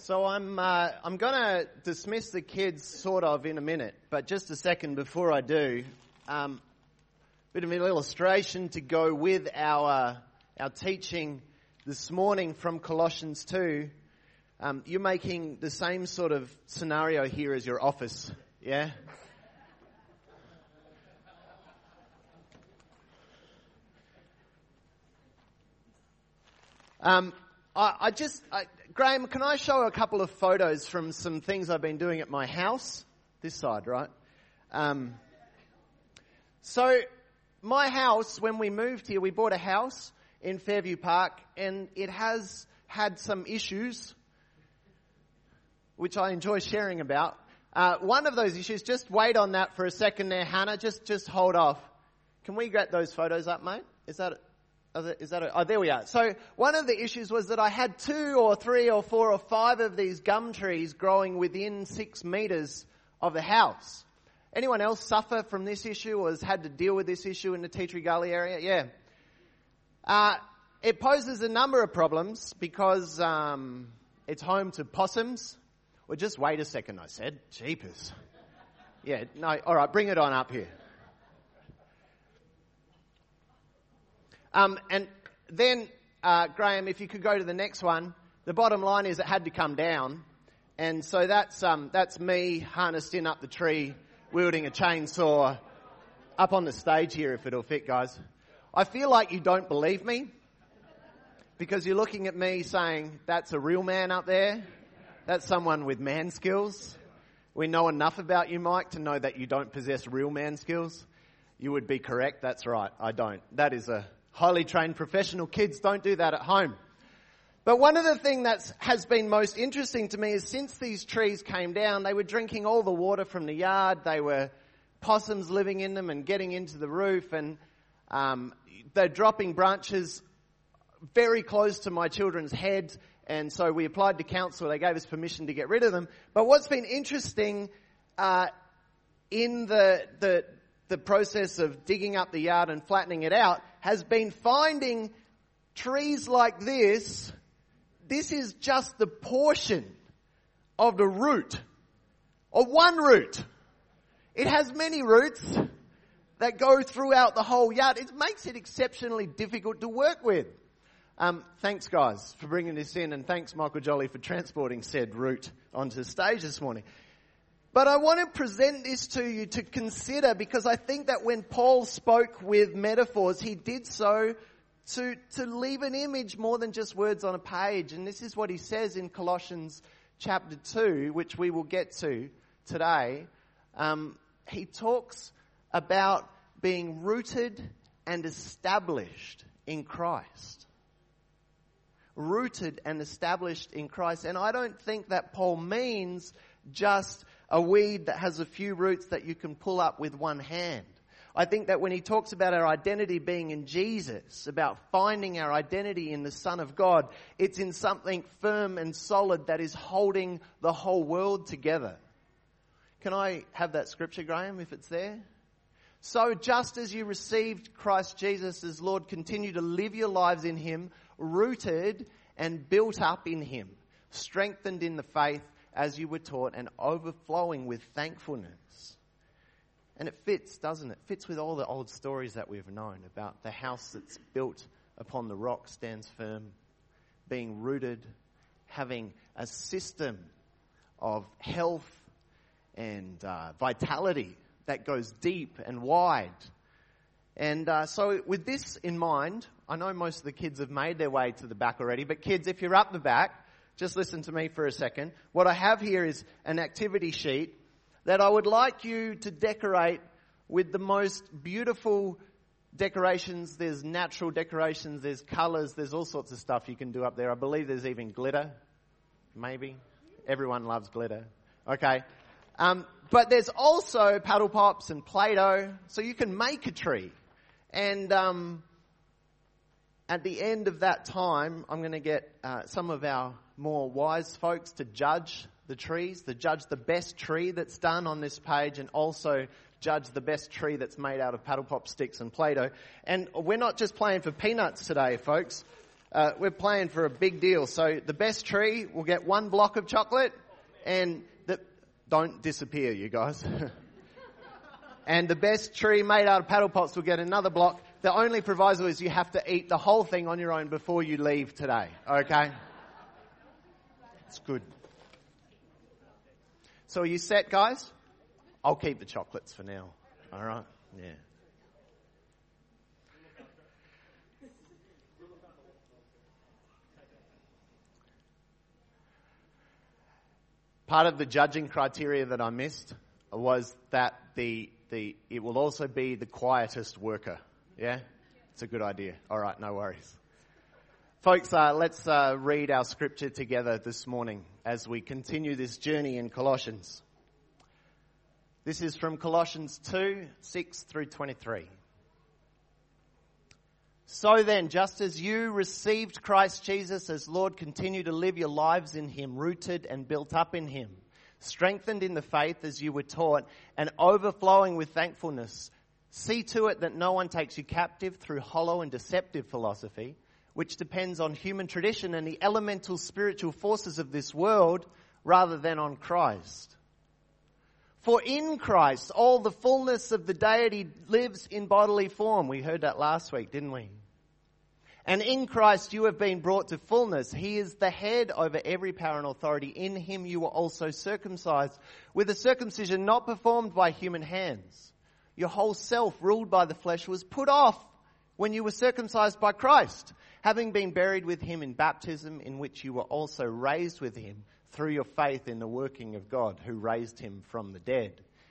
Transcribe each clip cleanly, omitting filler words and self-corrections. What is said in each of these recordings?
So I'm going to dismiss the kids sort of in a minute, but just a second before I do, bit of an illustration to go with our teaching this morning from Colossians 2. You're making the same sort of scenario here as your office, yeah? Graham, can I show a couple of photos from some things I've been doing at my house? This side, right? So my house, when we moved here, we bought a house in Fairview Park, and it has had some issues, which I enjoy sharing about. One of those issues, just wait on that for a second there, Hannah. Just hold off. Can we get those photos up, mate? Oh, there we are. So one of the issues was that I had 2 or 3 or 4 or 5 of these gum trees growing within 6 meters of the house. Anyone else suffer from this issue or has had to deal with this issue in the Tea Tree Gully area? Yeah. It poses a number of problems because it's home to possums. Well, just wait a second, I said. Jeepers. Yeah, no, all right, bring it on up here. And then, Graham, if you could go to the next one, the bottom line is it had to come down. And so that's me harnessed in up the tree, wielding a chainsaw up on the stage here, if it'll fit, guys. I feel like you don't believe me because you're looking at me saying, that's a real man up there. That's someone with man skills. We know enough about you, Mike, to know that you don't possess real man skills. You would be correct. That's right. I don't. That is a highly trained professional. Kids don't do that at home. But one of the things that has been most interesting to me is since these trees came down, they were drinking all the water from the yard. They were possums living in them and getting into the roof, and they're dropping branches very close to my children's heads. And so we applied to council. They gave us permission to get rid of them. But what's been interesting in the process of digging up the yard and flattening it out has been finding trees like this. This is just the portion of the root, or one root. It has many roots that go throughout the whole yard. It makes it exceptionally difficult to work with. Thanks, guys, for bringing this in, and thanks, Michael Jolly, for transporting said root onto the stage this morning. But I want to present this to you to consider, because I think that when Paul spoke with metaphors, he did so to leave an image more than just words on a page. And this is what he says in Colossians chapter 2, which we will get to today. He talks about being rooted and established in Christ. Rooted and established in Christ. And I don't think that Paul means just a weed that has a few roots that you can pull up with one hand. I think that when he talks about our identity being in Jesus, about finding our identity in the Son of God, it's in something firm and solid that is holding the whole world together. Can I have that scripture, Graham, if it's there? So just as you received Christ Jesus as Lord, continue to live your lives in him, rooted and built up in him, strengthened in the faith as you were taught, and overflowing with thankfulness. And it fits, doesn't it? It fits with all the old stories that we've known about the house that's built upon the rock stands firm, being rooted, having a system of health and vitality that goes deep and wide. And so with this in mind, I know most of the kids have made their way to the back already, but kids, if you're up the back, just listen to me for a second. What I have here is an activity sheet that I would like you to decorate with the most beautiful decorations. There's natural decorations, there's colours, there's all sorts of stuff you can do up there. I believe there's even glitter, maybe. Everyone loves glitter. Okay. But there's also paddle pops and Play-Doh, so you can make a tree. And at the end of that time, I'm going to get some of our more wise folks to judge the trees, to judge the best tree that's done on this page, and also judge the best tree that's made out of paddle pop sticks and Play-Doh. And we're not just playing for peanuts today, folks. we're playing for a big deal. So the best tree will get 1 block of chocolate, and don't disappear, you guys. And the best tree made out of paddle pots will get another block. The only proviso is you have to eat the whole thing on your own before you leave today, okay? It's good. So are you set, guys? I'll keep the chocolates for now, all right? Yeah. Part of the judging criteria that I missed was that it will also be the quietest worker. Yeah? It's a good idea. All right, no worries. Folks, let's read our scripture together this morning as we continue this journey in Colossians. This is from Colossians 2, 6 through 23. So then, just as you received Christ Jesus as Lord, continue to live your lives in Him, rooted and built up in Him, strengthened in the faith as you were taught, and overflowing with thankfulness. See to it that no one takes you captive through hollow and deceptive philosophy, which depends on human tradition and the elemental spiritual forces of this world, rather than on Christ. For in Christ, all the fullness of the deity lives in bodily form. We heard that last week, didn't we? And in Christ you have been brought to fullness. He is the head over every power and authority. In Him you were also circumcised, with a circumcision not performed by human hands. Your whole self, ruled by the flesh, was put off when you were circumcised by Christ, having been buried with Him in baptism, in which you were also raised with Him through your faith in the working of God, who raised Him from the dead.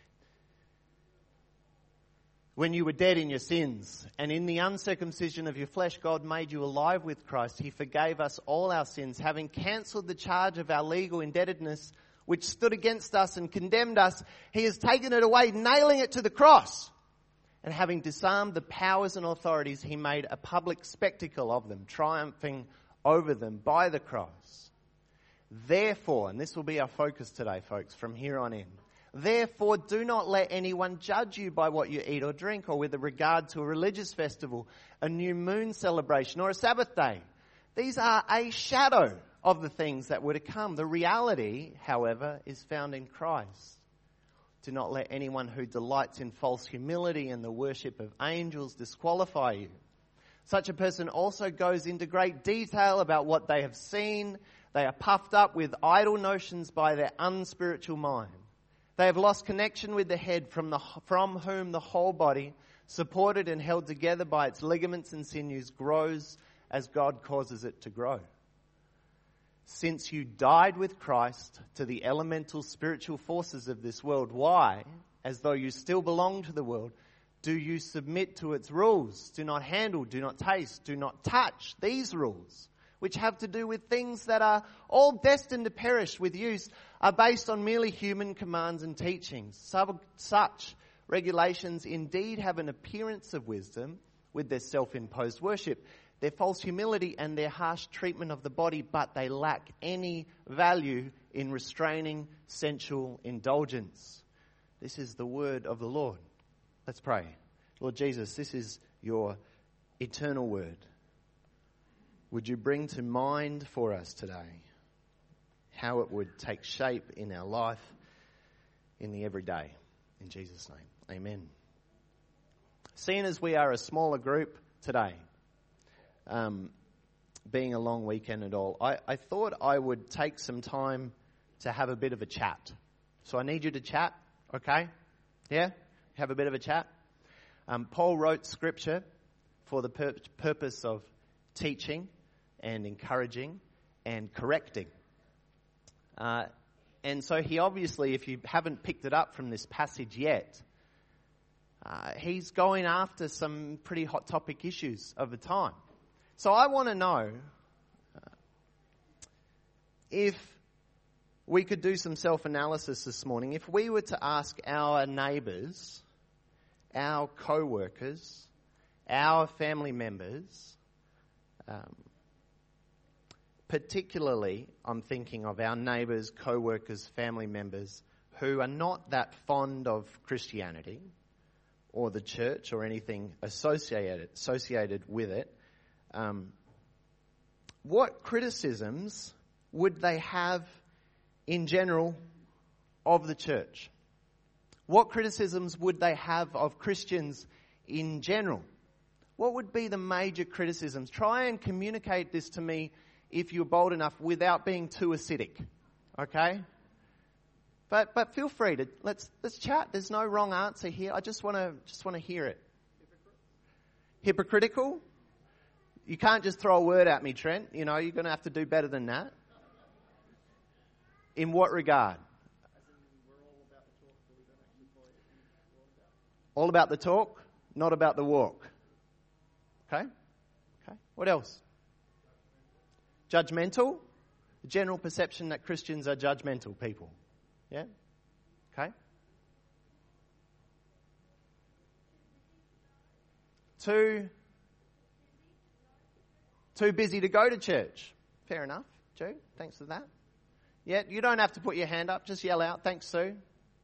When you were dead in your sins and in the uncircumcision of your flesh, God made you alive with Christ. He forgave us all our sins, having cancelled the charge of our legal indebtedness, which stood against us and condemned us. He has taken it away, nailing it to the cross. And having disarmed the powers and authorities, He made a public spectacle of them, triumphing over them by the cross. Therefore, and this will be our focus today, folks, from here on in. Therefore, do not let anyone judge you by what you eat or drink, or with regard to a religious festival, a new moon celebration, or a Sabbath day. These are a shadow of the things that were to come. The reality, however, is found in Christ. Do not let anyone who delights in false humility and the worship of angels disqualify you. Such a person also goes into great detail about what they have seen. They are puffed up with idle notions by their unspiritual mind. They have lost connection with the head, from whom the whole body, supported and held together by its ligaments and sinews, grows as God causes it to grow. Since you died with Christ to the elemental spiritual forces of this world, why, as though you still belong to the world, do you submit to its rules? Do not handle, do not taste, do not touch these rules, which have to do with things that are all destined to perish with use, are based on merely human commands and teachings. Such regulations indeed have an appearance of wisdom with their self-imposed worship, their false humility and their harsh treatment of the body, but they lack any value in restraining sensual indulgence. This is the word of the Lord. Let's pray. Lord Jesus, this is your eternal word. Would you bring to mind for us today how it would take shape in our life in the everyday? In Jesus' name, amen. Seeing as we are a smaller group today, being a long weekend and all, I thought I would take some time to have a bit of a chat. So I need you to chat, okay? Yeah? Have a bit of a chat. Paul wrote scripture for the purpose of teaching and encouraging and correcting. And so he obviously, if you haven't picked it up from this passage yet, he's going after some pretty hot topic issues of the time. So I want to know if we could do some self-analysis this morning. If we were to ask our neighbours, our co-workers, our family members, particularly I'm thinking of our neighbours, co-workers, family members who are not that fond of Christianity or the church or anything associated with it, what criticisms would they have in general of the church? What criticisms would they have of Christians in general? What would be the major criticisms? Try and communicate this to me if you're bold enough without being too acidic. Okay? But feel free to let's chat. There's no wrong answer here. I just want to hear it. Hypocritical? You can't just throw a word at me, Trent. You know, you're going to have to do better than that. In what regard? All about the talk, not about the walk. Okay? What else? Judgmental? The general perception that Christians are judgmental people. Yeah? Okay? Too busy to go to church. Fair enough, Joe. Thanks for that. Yeah, you don't have to put your hand up. Just yell out. Thanks, Sue.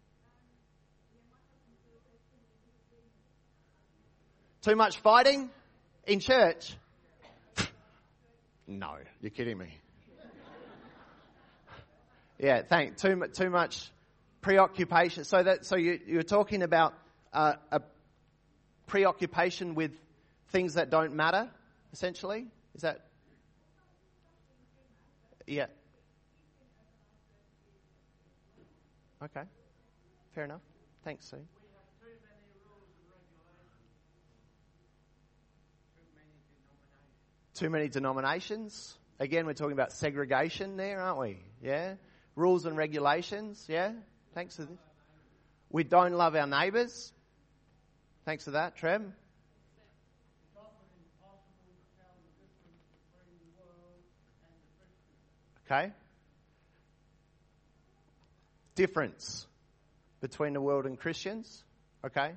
Too much fighting in church? No, you're kidding me. Yeah, thanks. Too much preoccupation. So you're talking about a preoccupation with things that don't matter, essentially? Is that? Yeah. Okay. Fair enough. Thanks, Sue. Too many denominations. Again, we're talking about segregation there, aren't we? Yeah. Rules and regulations. Yeah. Thanks for this. We don't love our neighbours. Thanks for that, Trev. Okay. Difference between the world and Christians. Okay.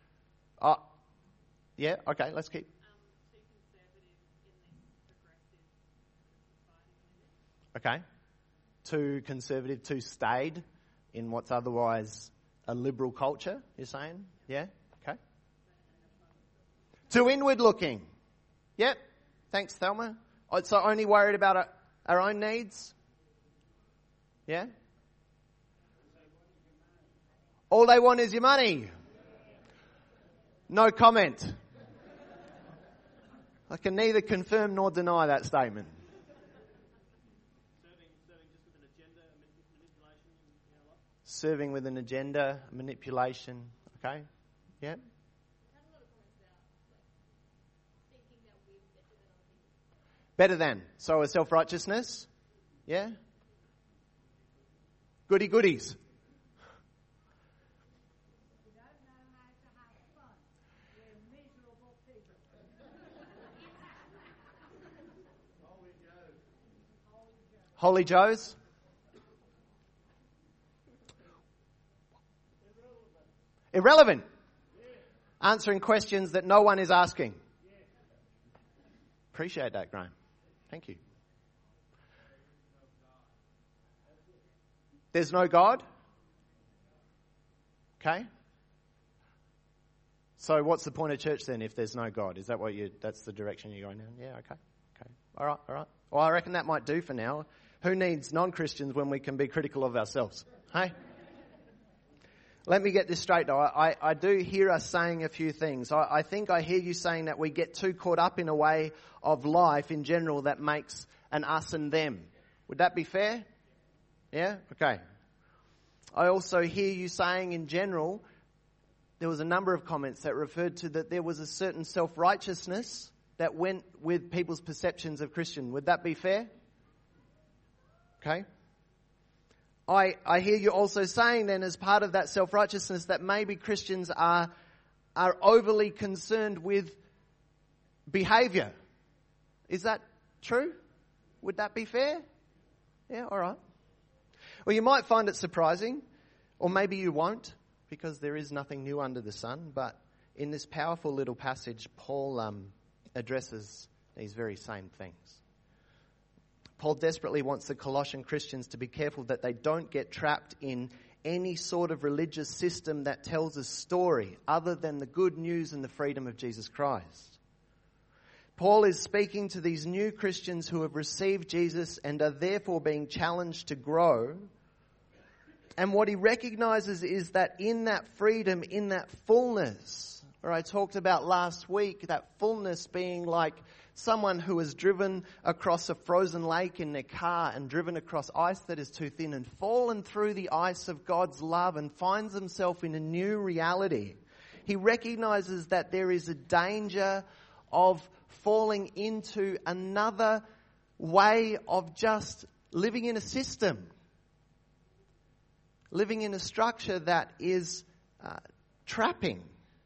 Yeah. Okay. Let's keep. Okay. Too conservative, too staid in what's otherwise a liberal culture, you're saying? Yeah? Okay. Too inward looking. Yep. Thanks, Thelma. So only worried about our own needs? Yeah? All they want is your money. No comment. I can neither confirm nor deny that statement. Serving with an agenda, manipulation. Okay? Yeah? Better than. So a self-righteousness. Yeah? Goody goodies. Holy Joes. Irrelevant. Answering questions that no one is asking. Appreciate that, Graham. Thank you. There's no God? Okay. So what's the point of church then if there's no God? Is that that's the direction you're going in? Yeah, okay. All right. Well, I reckon that might do for now. Who needs non-Christians when we can be critical of ourselves? Hey? Let me get this straight though. I do hear us saying a few things. I think I hear you saying that we get too caught up in a way of life in general that makes an us and them. Would that be fair? Yeah? Okay. I also hear you saying in general, there was a number of comments that referred to that there was a certain self-righteousness that went with people's perceptions of Christian. Would that be fair? Okay. I hear you also saying then as part of that self-righteousness that maybe Christians are overly concerned with behaviour. Is that true? Would that be fair? Yeah, all right. Well, you might find it surprising, or maybe you won't, because there is nothing new under the sun, but in this powerful little passage, Paul addresses these very same things. Paul desperately wants the Colossian Christians to be careful that they don't get trapped in any sort of religious system that tells a story other than the good news and the freedom of Jesus Christ. Paul is speaking to these new Christians who have received Jesus and are therefore being challenged to grow. And what he recognizes is that in that freedom, in that fullness, or I talked about last week, that fullness being like someone who has driven across a frozen lake in their car and driven across ice that is too thin and fallen through the ice of God's love and finds himself in a new reality. He recognizes that there is a danger of falling into another way of just living in a system, living in a structure that is trapping.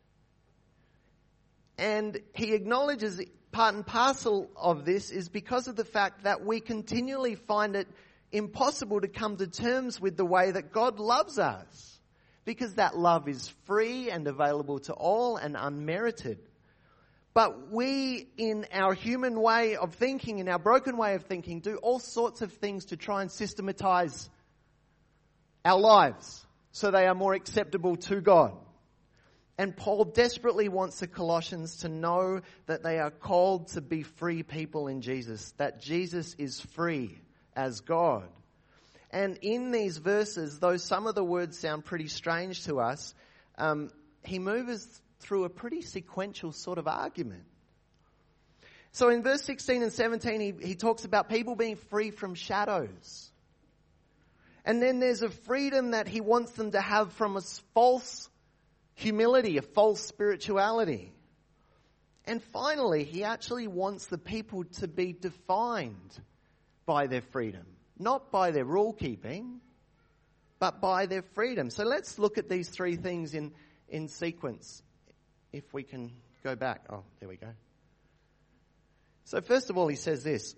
And he acknowledges part and parcel of this is because of the fact that we continually find it impossible to come to terms with the way that God loves us, because that love is free and available to all and unmerited. But we, in our human way of thinking, in our broken way of thinking, do all sorts of things to try and systematize our lives so they are more acceptable to God. And Paul desperately wants the Colossians to know that they are called to be free people in Jesus, that Jesus is free as God. And in these verses, though some of the words sound pretty strange to us, he moves through a pretty sequential sort of argument. So in verse 16 and 17, he talks about people being free from shadows. And then there's a freedom that he wants them to have from a false humility, a false spirituality. And finally, he actually wants the people to be defined by their freedom. Not by their rule keeping, but by their freedom. So let's look at these three things in sequence. If we can go back. Oh, there we go. So first of all, he says this.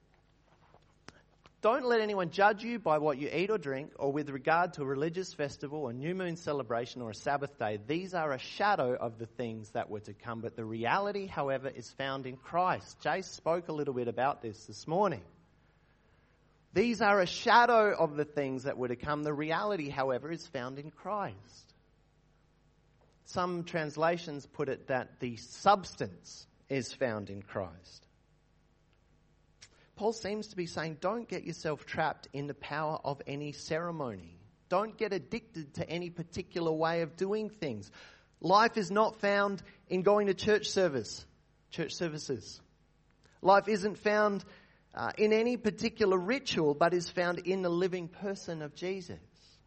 Don't let anyone judge you by what you eat or drink, or with regard to a religious festival, a new moon celebration, or a Sabbath day. These are a shadow of the things that were to come, but the reality, however, is found in Christ. Jace spoke a little bit about this morning. These are a shadow of the things that were to come. The reality, however, is found in Christ. Some translations put it that the substance is found in Christ. Paul seems to be saying, don't get yourself trapped in the power of any ceremony. Don't get addicted to any particular way of doing things. Life is not found in going to church services. Life isn't found in any particular ritual, but is found in the living person of Jesus.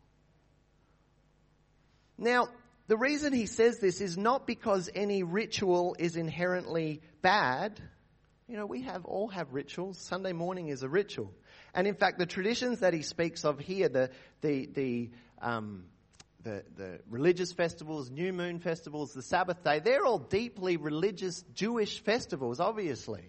Now, the reason he says this is not because any ritual is inherently bad. You know, we all have rituals. Sunday morning is a ritual. And in fact, the traditions that he speaks of here, the religious festivals, new moon festivals, the Sabbath day, they're all deeply religious Jewish festivals, obviously.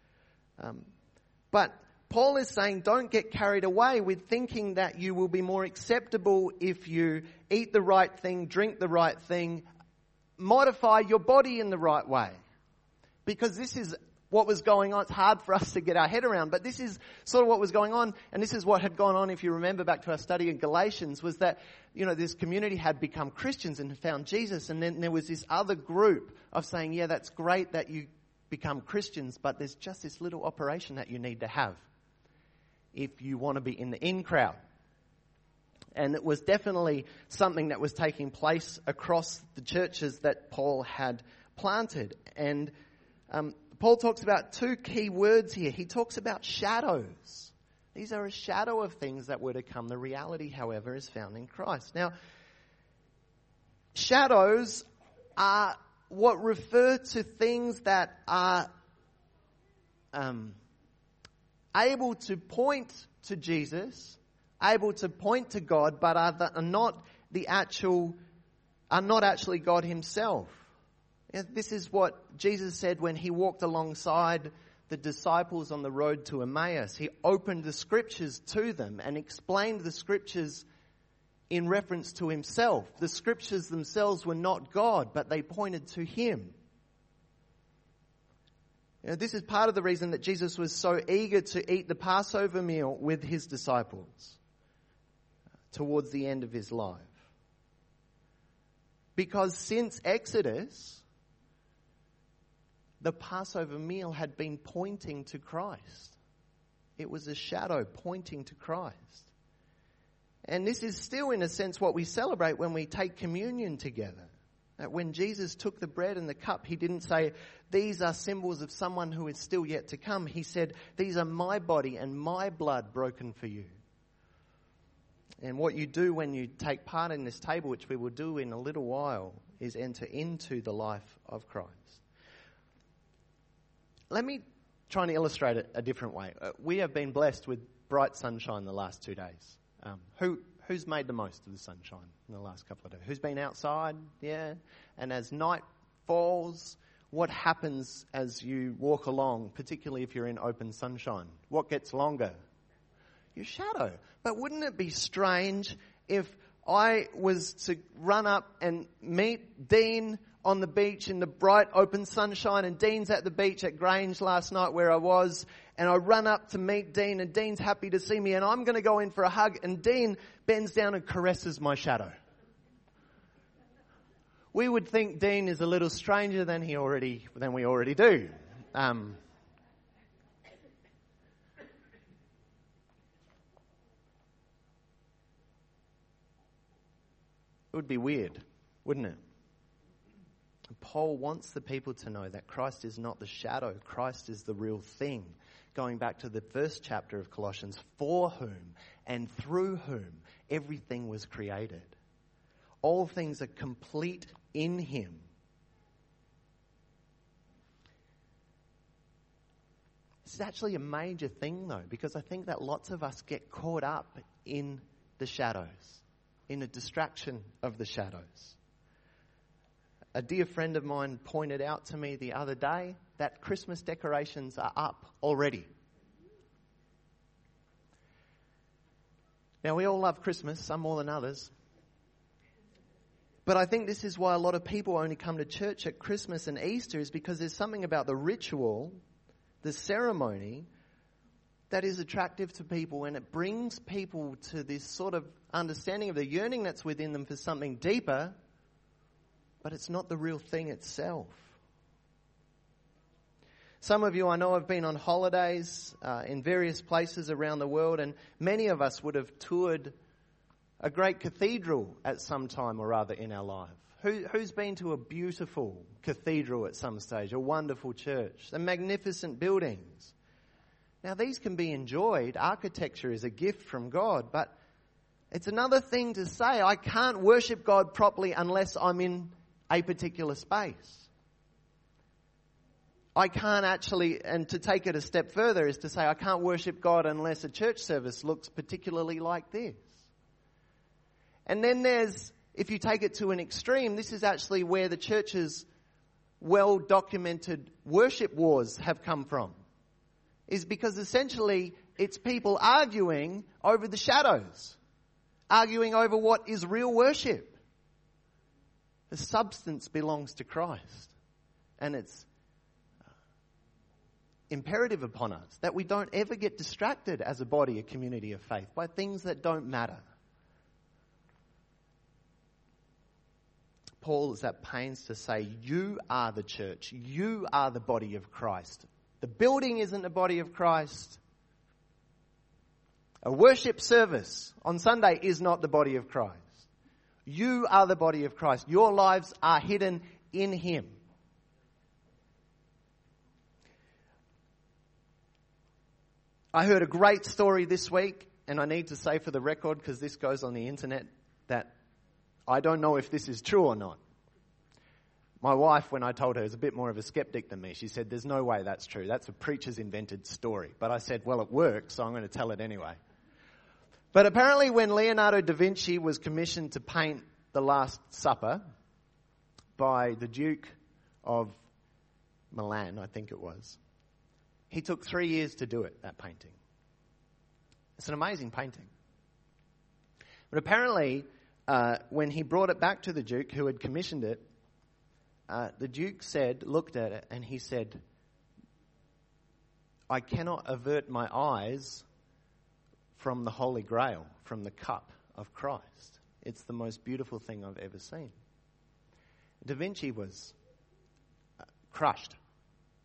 But Paul is saying don't get carried away with thinking that you will be more acceptable if you eat the right thing, drink the right thing, modify your body in the right way. Because this is what was going on. It's hard for us to get our head around, but this is sort of what was going on. And this is what had gone on, if you remember back to our study in Galatians, was that, you know, this community had become Christians and found Jesus. And then there was this other group of saying, yeah, that's great that you become Christians, but there's just this little operation that you need to have if you want to be in the in crowd. And it was definitely something that was taking place across the churches that Paul had planted. And Paul talks about two key words here. He talks about shadows. These are a shadow of things that were to come. The reality, however, is found in Christ. Now, shadows are what refer to things that are able to point to Jesus, able to point to God, but are not actually God himself. This is what Jesus said when he walked alongside the disciples on the road to Emmaus. He opened the scriptures to them and explained the scriptures in reference to himself. The scriptures themselves were not God, but they pointed to him. You know, this is part of the reason that Jesus was so eager to eat the Passover meal with his disciples towards the end of his life. Because since Exodus, the Passover meal had been pointing to Christ. It was a shadow pointing to Christ. And this is still, in a sense, what we celebrate when we take communion together. That when Jesus took the bread and the cup, he didn't say, these are symbols of someone who is still yet to come. He said, these are my body and my blood broken for you. And what you do when you take part in this table, which we will do in a little while, is enter into the life of Christ. Let me try and illustrate it a different way. We have been blessed with bright sunshine the last 2 days. Who's made the most of the sunshine in the last couple of days? Who's been outside? Yeah. And as night falls, what happens as you walk along, particularly if you're in open sunshine? What gets longer? Your shadow. But wouldn't it be strange if I was to run up and meet Dean on the beach in the bright open sunshine, and Dean's at the beach at Grange last night where I was, and I run up to meet Dean, and Dean's happy to see me, and I'm going to go in for a hug, and Dean bends down and caresses my shadow. We would think Dean is a little stranger than we already do. It would be weird, wouldn't it? Paul wants the people to know that Christ is not the shadow. Christ is the real thing. Going back to the first chapter of Colossians, for whom and through whom everything was created. All things are complete in him. This is actually a major thing, though, because I think that lots of us get caught up in the shadows, in a distraction of the shadows. A dear friend of mine pointed out to me the other day that Christmas decorations are up already. Now, we all love Christmas, some more than others. But I think this is why a lot of people only come to church at Christmas and Easter, is because there's something about the ritual, the ceremony, that is attractive to people, and it brings people to this sort of understanding of the yearning that's within them for something deeper, but it's not the real thing itself. Some of you I know have been on holidays in various places around the world, and many of us would have toured a great cathedral at some time or other in our life. Who's been to a beautiful cathedral at some stage, a wonderful church, the magnificent buildings? Now, these can be enjoyed. Architecture is a gift from God, but it's another thing to say, I can't worship God properly unless I'm in a particular space. I can't actually, and to take it a step further is to say I can't worship God unless a church service looks particularly like this. And then there's, if you take it to an extreme, this is actually where the church's well-documented worship wars have come from. Is because essentially it's people arguing over the shadows, arguing over what is real worship. The substance belongs to Christ, and it's imperative upon us that we don't ever get distracted as a body, a community of faith, by things that don't matter. Paul is at pains to say, you are the church, you are the body of Christ. The building isn't the body of Christ. A worship service on Sunday is not the body of Christ. You are the body of Christ. Your lives are hidden in him. I heard a great story this week, and I need to say for the record, because this goes on the internet, that I don't know if this is true or not. My wife, when I told her, is a bit more of a skeptic than me. She said, there's no way that's true. That's a preacher's invented story. But I said, well, it works, so I'm going to tell it anyway. But apparently when Leonardo da Vinci was commissioned to paint The Last Supper by the Duke of Milan, I think it was, he took 3 years to do it, that painting. It's an amazing painting. But apparently, when he brought it back to the Duke who had commissioned it, the Duke looked at it, and he said, I cannot avert my eyes from the Holy Grail, from the cup of Christ. It's the most beautiful thing I've ever seen. Da Vinci was crushed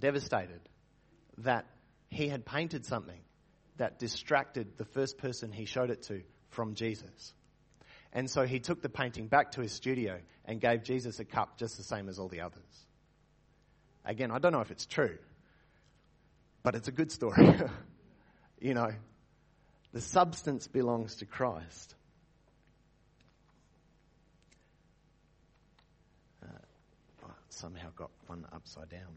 devastated that he had painted something that distracted the first person he showed it to from Jesus. And so he took the painting back to his studio and gave Jesus a cup just the same as all the others. Again, I don't know if it's true, but it's a good story. You know, the substance belongs to Christ. Somehow got one upside down.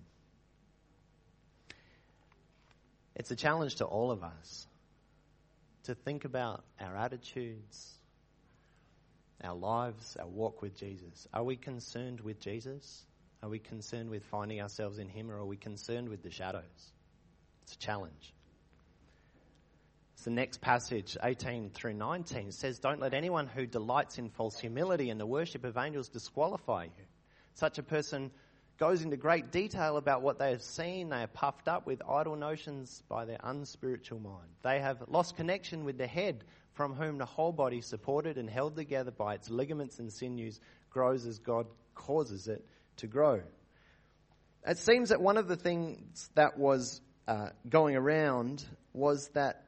It's a challenge to all of us to think about our attitudes, our lives, our walk with Jesus. Are we concerned with Jesus? Are we concerned with finding ourselves in him, or are we concerned with the shadows? It's a challenge. It's the next passage, 18 through 19, says, "Don't let anyone who delights in false humility and the worship of angels disqualify you. Such a person goes into great detail about what they have seen. They are puffed up with idle notions by their unspiritual mind. They have lost connection with the head, from whom the whole body, supported and held together by its ligaments and sinews, grows as God causes it to grow." It seems that one of the things that was going around was that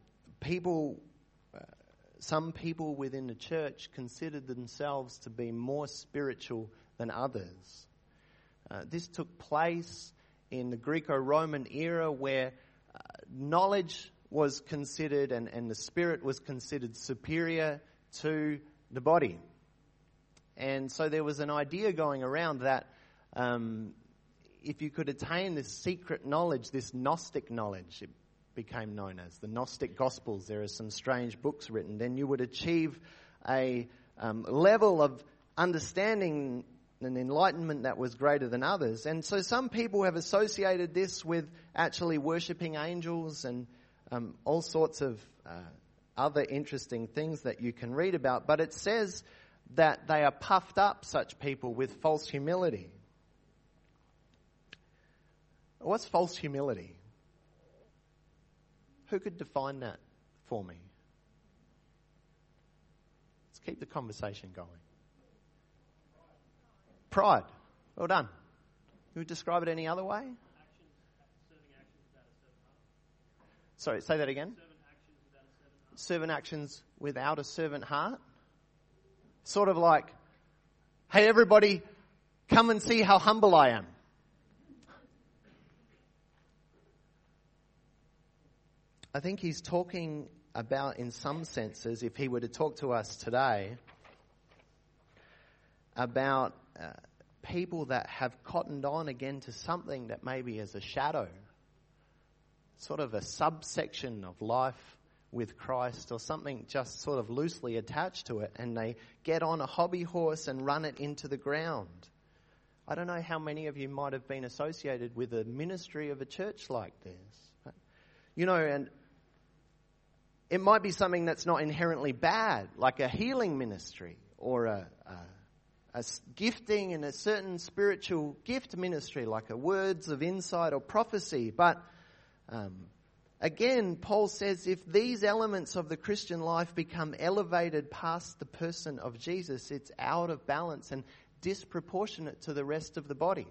some people within the church considered themselves to be more spiritual than others. This took place in the Greco-Roman era, where knowledge was considered and the spirit was considered superior to the body. And so there was an idea going around that if you could attain this secret knowledge, this Gnostic knowledge, it became known as the Gnostic Gospels. There are some strange books written. Then you would achieve a level of understanding and enlightenment that was greater than others. And so some people have associated this with actually worshipping angels and all sorts of other interesting things that you can read about. But it says that they are puffed up, such people, with false humility. What's false humility? Who could define that for me? Let's keep the conversation going. Pride. Well done. You would describe it any other way? Sorry, say that again. Servant actions without a servant heart. Sort of like, hey everybody, come and see how humble I am. I think he's talking about, in some senses, if he were to talk to us today, about people that have cottoned on again to something that maybe is a shadow, sort of a subsection of life with Christ, or something just sort of loosely attached to it, and they get on a hobby horse and run it into the ground. I don't know how many of you might have been associated with a ministry of a church like this. You know, and it might be something that's not inherently bad, like a healing ministry or a gifting in a certain spiritual gift ministry, like a words of insight or prophecy. But again, Paul says if these elements of the Christian life become elevated past the person of Jesus, it's out of balance and disproportionate to the rest of the body.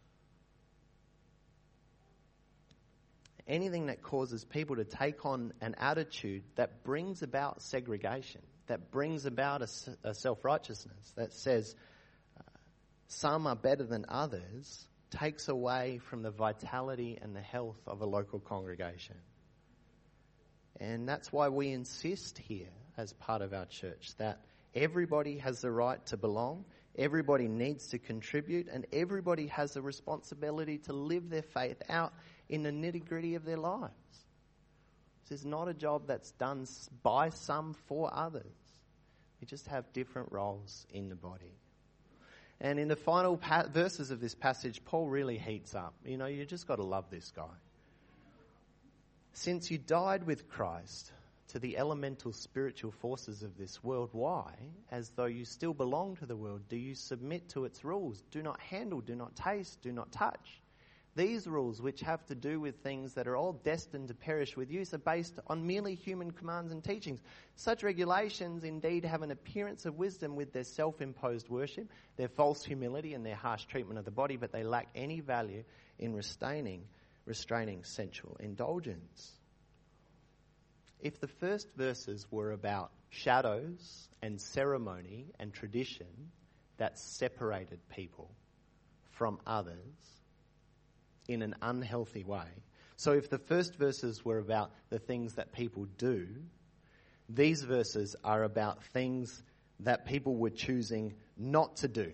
Anything that causes people to take on an attitude that brings about segregation, that brings about a self-righteousness, that says some are better than others, takes away from the vitality and the health of a local congregation. And that's why we insist here as part of our church that everybody has the right to belong, everybody needs to contribute, and everybody has a responsibility to live their faith out in the nitty-gritty of their lives. This is not a job that's done by some for others. We just have different roles in the body. And in the final verses of this passage, Paul really heats up. You know, you just got to love this guy. Since you died with Christ to the elemental spiritual forces of this world, why, as though you still belong to the world, do you submit to its rules? Do not handle, do not taste, do not touch. These rules, which have to do with things that are all destined to perish with use, are based on merely human commands and teachings. Such regulations indeed have an appearance of wisdom with their self-imposed worship, their false humility and their harsh treatment of the body, but they lack any value in restraining sensual indulgence. If the first verses were about shadows and ceremony and tradition that separated people from others in an unhealthy way. So if the first verses were about the things that people do, these verses are about things that people were choosing not to do.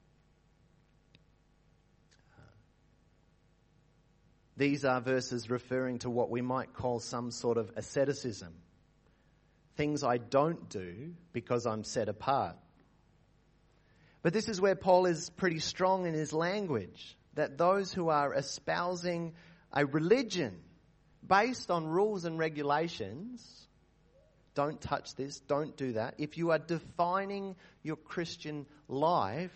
These are verses referring to what we might call some sort of asceticism. Things I don't do because I'm set apart. But this is where Paul is pretty strong in his language, that those who are espousing a religion based on rules and regulations, don't touch this, don't do that. If you are defining your Christian life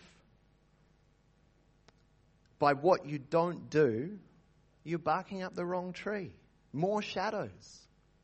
by what you don't do, you're barking up the wrong tree. More shadows.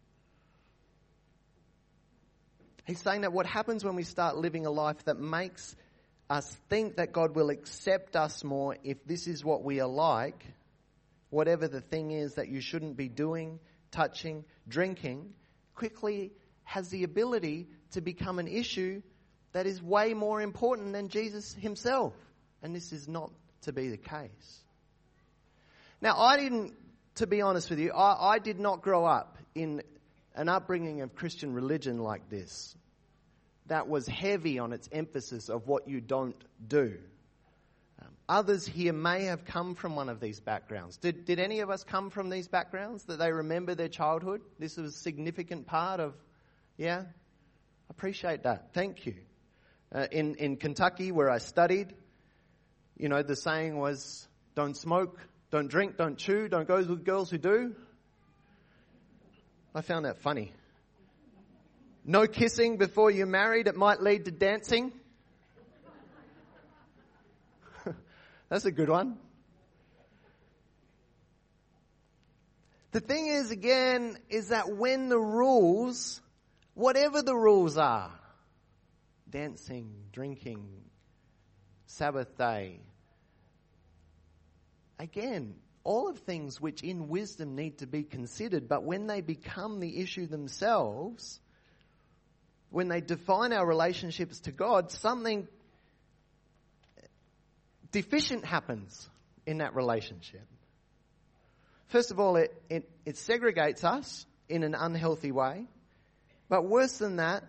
He's saying that what happens when we start living a life that makes us think that God will accept us more if this is what we are like, whatever the thing is that you shouldn't be doing, touching, drinking, quickly has the ability to become an issue that is way more important than Jesus himself. And this is not to be the case. Now, to be honest with you, I did not grow up in an upbringing of Christian religion like this that was heavy on its emphasis of what you don't do. Others here may have come from one of these backgrounds. Did any of us come from these backgrounds, that they remember their childhood? This was a significant part of, yeah? Appreciate that. Thank you. In Kentucky, where I studied, the saying was, don't smoke, don't drink, don't chew, don't go with girls who do. I found that funny. No kissing before you're married, it might lead to dancing. That's a good one. The thing is, again, is that when the rules, whatever the rules are, dancing, drinking, Sabbath day, again, all of things which in wisdom need to be considered, but when they become the issue themselves, when they define our relationships to God, something deficient happens in that relationship. First of all, it segregates us in an unhealthy way. But worse than that,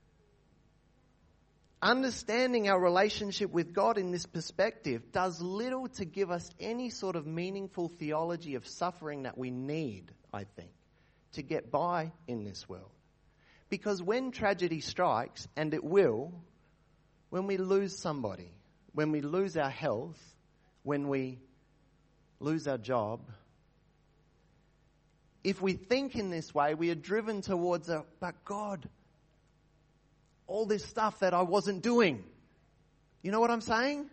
understanding our relationship with God in this perspective does little to give us any sort of meaningful theology of suffering that we need, I think, to get by in this world. Because when tragedy strikes, and it will, when we lose somebody, when we lose our health, when we lose our job, if we think in this way, we are driven towards but God, all this stuff that I wasn't doing. You know what I'm saying?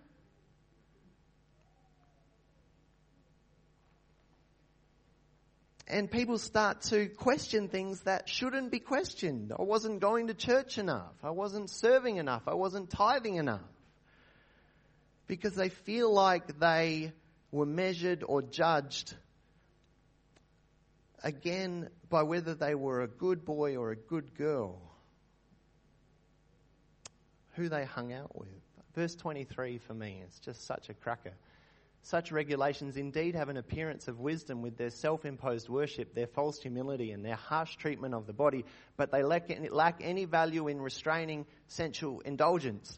And people start to question things that shouldn't be questioned. I wasn't going to church enough. I wasn't serving enough. I wasn't tithing enough. Because they feel like they were measured or judged, again, by whether they were a good boy or a good girl, who they hung out with. Verse 23 for me is just such a cracker. Such regulations indeed have an appearance of wisdom with their self-imposed worship, their false humility and their harsh treatment of the body, but they lack any value in restraining sensual indulgence.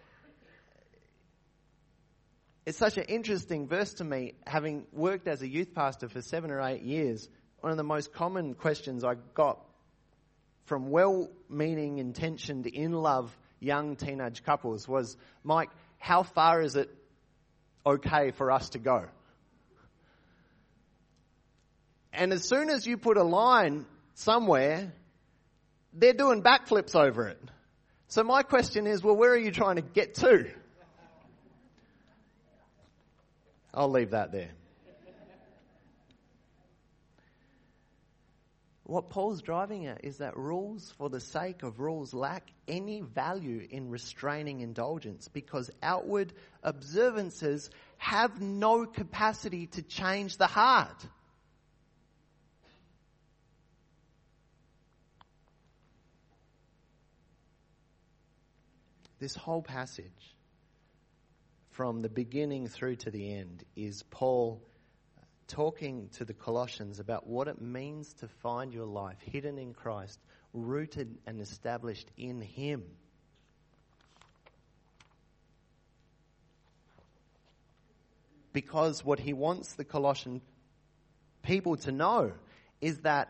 It's such an interesting verse to me, having worked as a youth pastor for 7 or 8 years. One of the most common questions I got from well-meaning, intentioned, in-love young teenage couples was, Mike, how far is it okay for us to go? And as soon as you put a line somewhere, they're doing backflips over it. So my question is, well, where are you trying to get to? I'll leave that there. What Paul's driving at is that rules for the sake of rules lack any value in restraining indulgence, because outward observances have no capacity to change the heart. This whole passage, from the beginning through to the end, is Paul talking to the Colossians about what it means to find your life hidden in Christ, rooted and established in Him. Because what he wants the Colossian people to know is that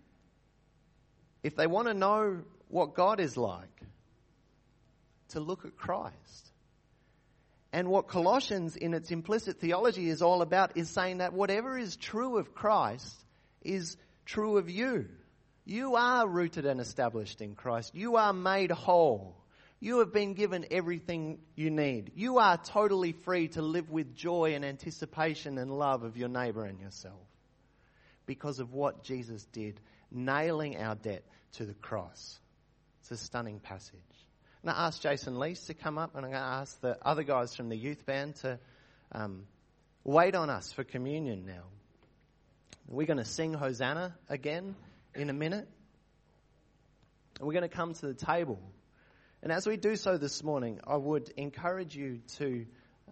if they want to know what God is like, to look at Christ. And what Colossians, in its implicit theology, is all about is saying that whatever is true of Christ is true of you. You are rooted and established in Christ. You are made whole. You have been given everything you need. You are totally free to live with joy and anticipation and love of your neighbour and yourself, because of what Jesus did, nailing our debt to the cross. It's a stunning passage. I'm going to ask Jason Lees to come up, and I'm going to ask the other guys from the youth band to wait on us for communion now. We're going to sing Hosanna again in a minute. And we're going to come to the table. And as we do so this morning, I would encourage you to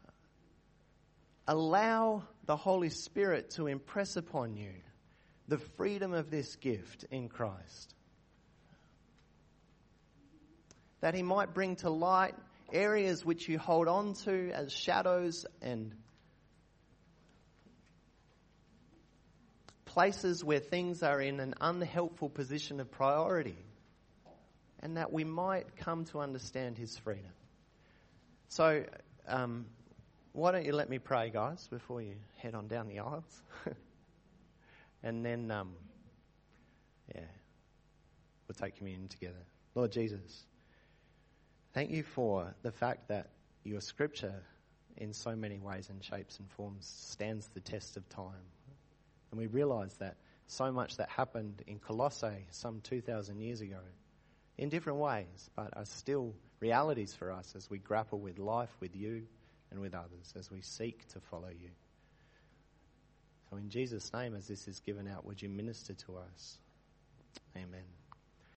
allow the Holy Spirit to impress upon you the freedom of this gift in Christ. That He might bring to light areas which you hold on to as shadows and places where things are in an unhelpful position of priority, and that we might come to understand His freedom. So, why don't you let me pray, guys, before you head on down the aisles? And then, we'll take communion together. Lord Jesus, thank you for the fact that your scripture, in so many ways and shapes and forms, stands the test of time. And we realise that so much that happened in Colossae some 2,000 years ago, in different ways, but are still realities for us as we grapple with life, with you and with others, as we seek to follow you. So in Jesus' name, as this is given out, would you minister to us? Amen.